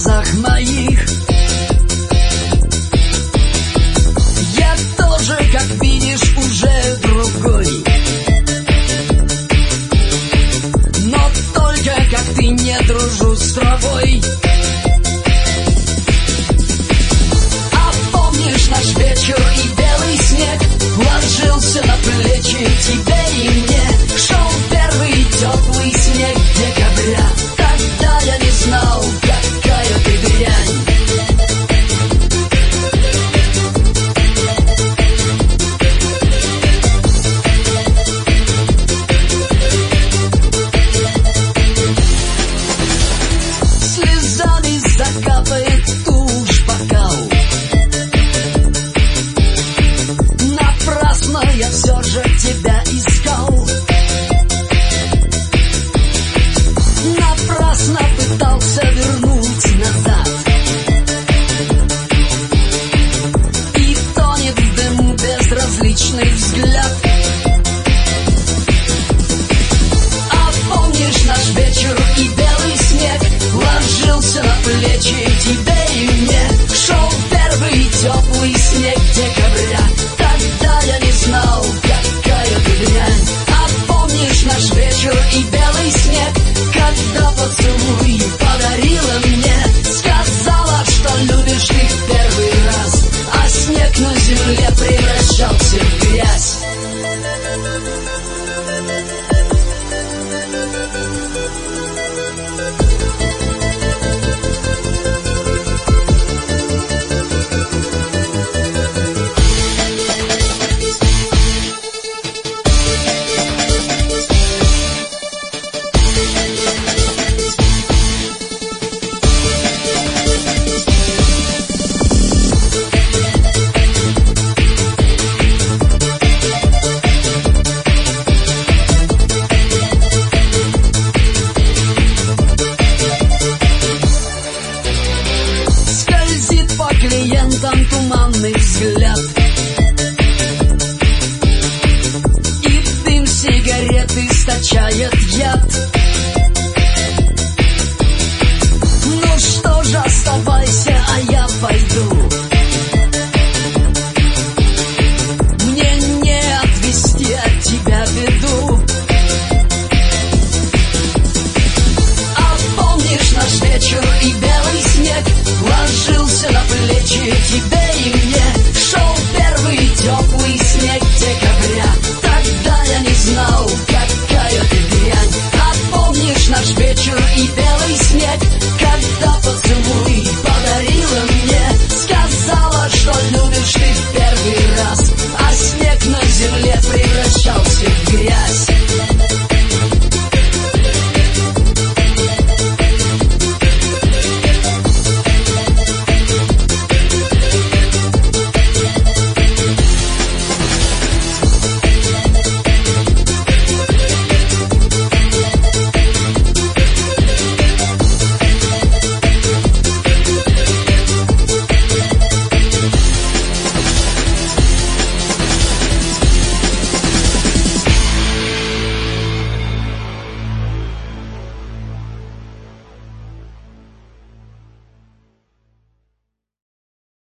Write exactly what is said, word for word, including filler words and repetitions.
глазах моих. Я тоже, как видишь, уже другой, но только как ты не дружу с травой. А помнишь наш вечер и белый снег ложился на плечи тебе и мне? Шел первый теплый снег декабря. Тогда я не знал, какая ты дрянь. Слезами закапает тушь бокал. Напрасно я все же тебя искал. Напрасно пытался вернуть назад. И тонет в дыму безразличный взгляд. А помнишь наш вечер и белый снег ложился на плечи тебе и мне? Шел первый теплый снег декабря. Тогда я не знал, какая ты дрянь. А помнишь наш вечер и белый снег, когда поцелуй